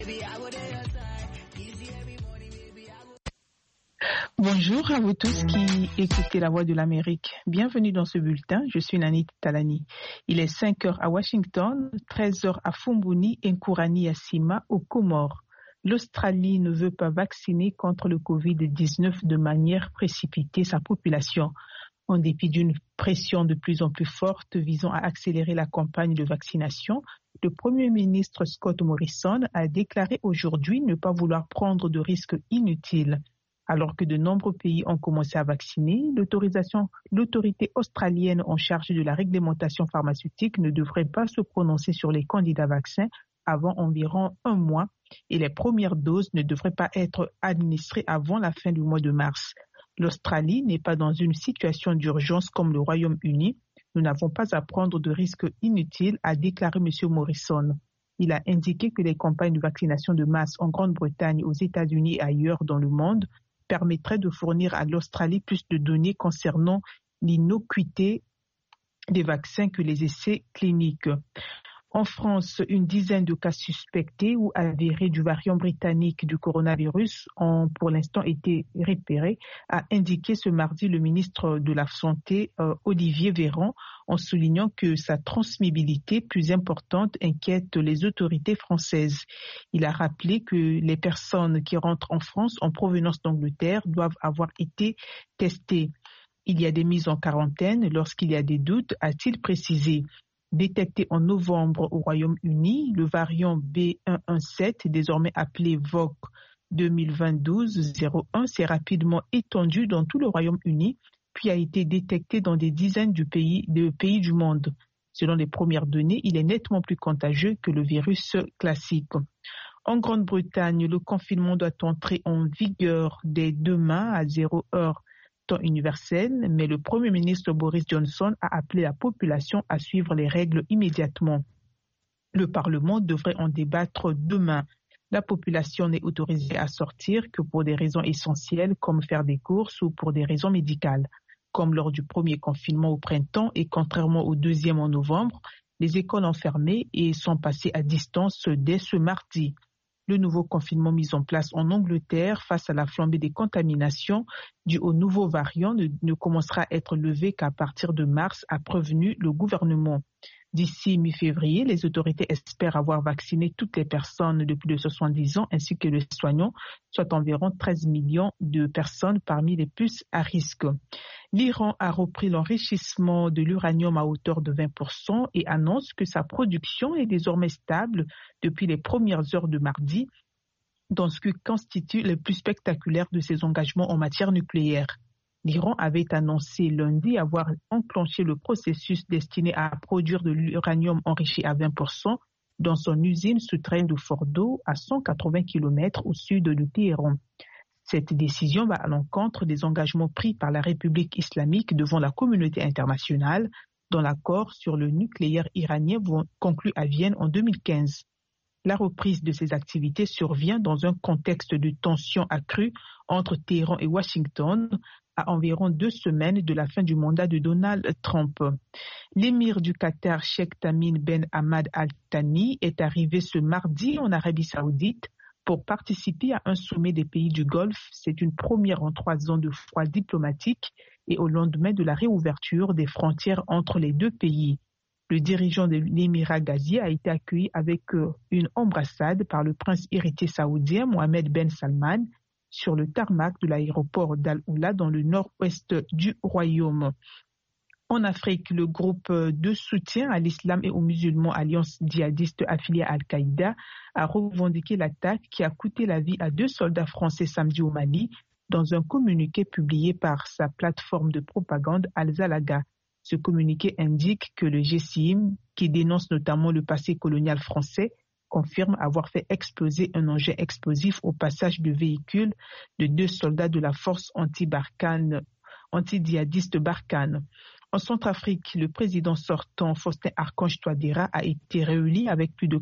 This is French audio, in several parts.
Bonjour à vous tous qui écoutez La Voix de l'Amérique. Bienvenue dans ce bulletin. Je suis Nanit Talani. Il est 5 heures à Washington, 13 heures à Fumbuni et Nkourani à Sima, aux Comores. L'Australie ne veut pas vacciner contre le Covid-19 de manière précipitée sa population. En dépit d'une pression de plus en plus forte visant à accélérer la campagne de vaccination, le Premier ministre Scott Morrison a déclaré aujourd'hui ne pas vouloir prendre de risques inutiles. Alors que de nombreux pays ont commencé à vacciner, l'autorité australienne en charge de la réglementation pharmaceutique ne devrait pas se prononcer sur les candidats vaccins avant environ un mois et les premières doses ne devraient pas être administrées avant la fin du mois de mars. L'Australie n'est pas dans une situation d'urgence comme le Royaume-Uni. Nous n'avons pas à prendre de risques inutiles, a déclaré M. Morrison. Il a indiqué que les campagnes de vaccination de masse en Grande-Bretagne, aux États-Unis et ailleurs dans le monde permettrait de fournir à l'Australie plus de données concernant l'innocuité des vaccins que les essais cliniques. En France, une dizaine de cas suspectés ou avérés du variant britannique du coronavirus ont pour l'instant été repérés, a indiqué ce mardi le ministre de la Santé, Olivier Véran, en soulignant que sa transmissibilité plus importante inquiète les autorités françaises. Il a rappelé que les personnes qui rentrent en France en provenance d'Angleterre doivent avoir été testées. Il y a des mises en quarantaine lorsqu'il y a des doutes, a-t-il précisé. Détecté en novembre au Royaume-Uni, le variant B117, désormais appelé VOC 2022-01, s'est rapidement étendu dans tout le Royaume-Uni, puis a été détecté dans des dizaines de pays du monde. Selon les premières données, il est nettement plus contagieux que le virus classique. En Grande-Bretagne, le confinement doit entrer en vigueur dès demain à 0 heure universel, mais le Premier ministre Boris Johnson a appelé la population à suivre les règles immédiatement. Le Parlement devrait en débattre demain. La population n'est autorisée à sortir que pour des raisons essentielles comme faire des courses ou pour des raisons médicales. Comme lors du premier confinement au printemps et contrairement au deuxième en novembre, les écoles ont fermé et sont passées à distance dès ce mardi. Le nouveau confinement mis en place en Angleterre face à la flambée des contaminations due au nouveau variant ne commencera à être levé qu'à partir de mars, a prévenu le gouvernement. D'ici mi-février, les autorités espèrent avoir vacciné toutes les personnes de plus de 70 ans ainsi que les soignants, soit environ 13 millions de personnes parmi les plus à risque. L'Iran a repris l'enrichissement de l'uranium à hauteur de 20% et annonce que sa production est désormais stable depuis les premières heures de mardi, dans ce qui constitue le plus spectaculaire de ses engagements en matière nucléaire. L'Iran avait annoncé lundi avoir enclenché le processus destiné à produire de l'uranium enrichi à 20% dans son usine souterraine de Fordo à 180 km au sud de Téhéran. Cette décision va à l'encontre des engagements pris par la République islamique devant la communauté internationale dans l'accord sur le nucléaire iranien conclu à Vienne en 2015. La reprise de ces activités survient dans un contexte de tensions accrues entre Téhéran et Washington à environ 2 semaines de la fin du mandat de Donald Trump. L'émir du Qatar, Sheikh Tamim Ben Hamad Al Thani, est arrivé ce mardi en Arabie Saoudite pour participer à un sommet des pays du Golfe. C'est une première en 3 ans de froid diplomatique et au lendemain de la réouverture des frontières entre les deux pays. Le dirigeant de l'émirat gazier a été accueilli avec une embrassade par le prince héritier saoudien Mohammed Ben Salman sur le tarmac de l'aéroport d'Al-Oula dans le nord-ouest du royaume. En Afrique, le groupe de soutien à l'islam et aux musulmans Alliance djihadiste affiliée à Al-Qaïda a revendiqué l'attaque qui a coûté la vie à 2 soldats français samedi au Mali dans un communiqué publié par sa plateforme de propagande Al-Zalaga. Ce communiqué indique que le GSIM, qui dénonce notamment le passé colonial français, confirme avoir fait exploser un engin explosif au passage de véhicule de 2 soldats de la force anti-djihadiste Barkhane. En Centrafrique, le président sortant Faustin Archange Touadéra a été réélu avec plus de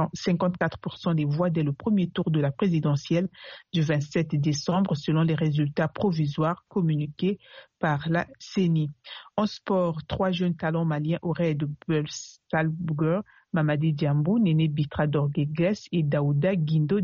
54% des voix dès le premier tour de la présidentielle du 27 décembre selon les résultats provisoires communiqués par la CENI. En sport, 3 jeunes talents maliens au Red Bull Salzbourg Mamadi Diambou, Néné Bitra Dorguegues et Daouda Guindo